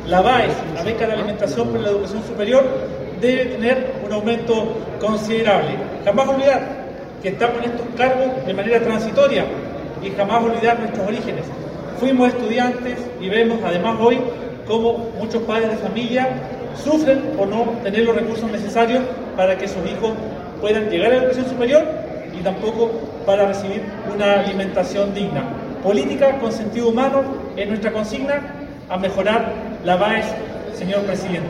la BAES, la beca de alimentación para la educación superior, debe tener un aumento considerable. Jamás olvidar que estamos en estos cargos de manera transitoria y jamás olvidar nuestros orígenes. Fuimos estudiantes y vemos además hoy cómo muchos padres de familia sufren por no tener los recursos necesarios para que sus hijos puedan llegar a la educación superior y tampoco para recibir una alimentación digna. Política con sentido humano es nuestra consigna a mejorar la BAES, señor presidente.